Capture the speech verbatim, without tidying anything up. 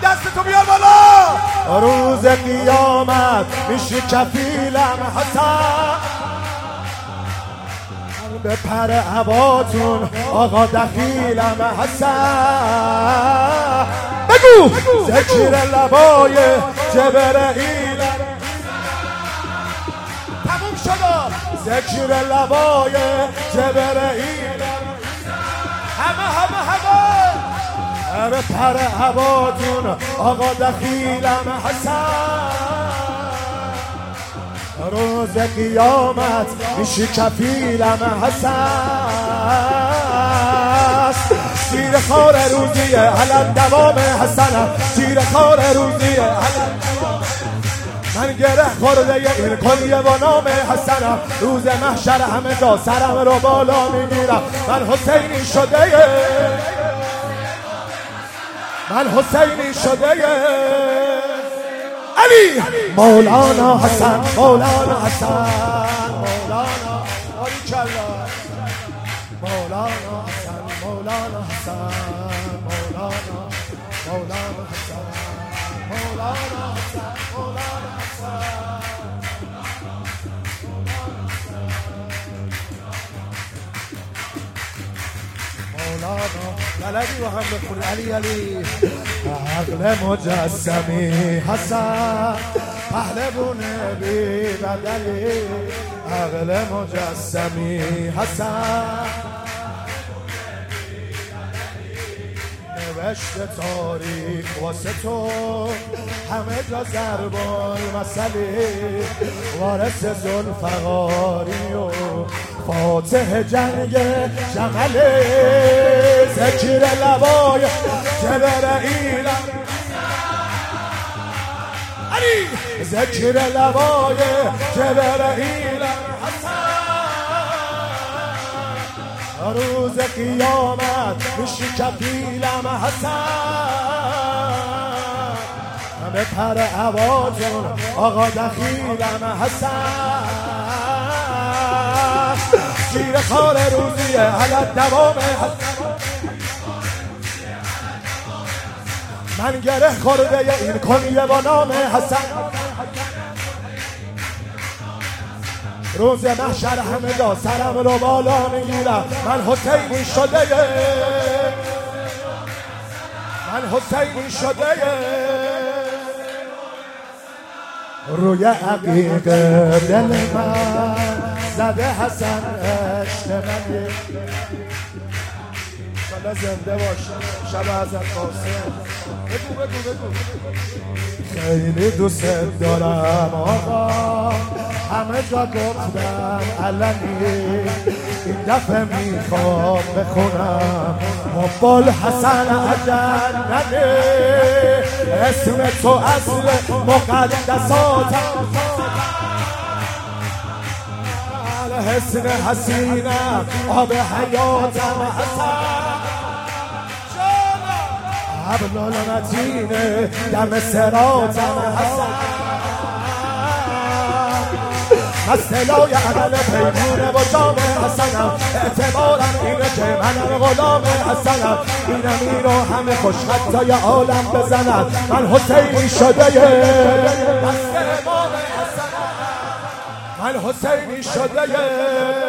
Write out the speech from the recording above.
دستتو بیار بالا. روز قیامت میشی کفیلم حسن، به پر هواتون آقا دخیلم حسن. بگو ذکر لبای جبرئیلم تموم شد. ذکر لبای جبرئیلم همه همه همه به پر هواتون آقا دخیلم حسن. روز قیامت میشی کفیلم حسن. زیر خار روزیه علم دوام حسنم، زیر خار روزیه علم من گره خورده این کنیه با نام حسنم. روز محشر همه جا سرم رو بالا میگیرم، من حسینی شده، من حسینی شده علی مولانا حسن، مولانا حسن، مولانا باریکلا، مولانا حسن، مولانا حسن، مولانا مولانا حسن، مولانا حسن، مولانا حسن. مولانا بلدی و هم بخور علی علی. عقل مجسمی حسن، پهلوون بی بدلی. عقل مجسمی حسن، نوشت تاریخ واسه تو همه جا ضربان مسئله. وارث ذوالفقاری و فاتح جنگ جمله. ذکر لبای جبرئیلم علی، ذکر لبای جبرئیلم حسن. روز قیامت میشی کفیلم حسن، به پر هواتون آقا دخیلم حسن. زیر خار روزیه علت دوام حسن، من گره خورده این کنیه با نام حسن. روز محشر همه جا سرم رو بالا میگیرم، من حسینی شده، من حسینی شده. روی عقیق دل من زده حسن عشق منی. شما زنده باشه شب حضرت قاسم. بگو بگو بگو. خیلی دوست دارم آقا، همه جا گفتم علنی. این دفعه میخوام بخونم مقبل حسن عجننه. اسم تو اصل مقدساتم، حسن حسینم آب حیاتم حسن. حبل المتینه دم صراطم حسن. مسئلای عدل پیمونه و جام حسنم. اعتبارم اینه که منم غلام حسنم. اینم اینو همه خوش خطای عالم بزنم، من حسینی شده، من حسینی شده.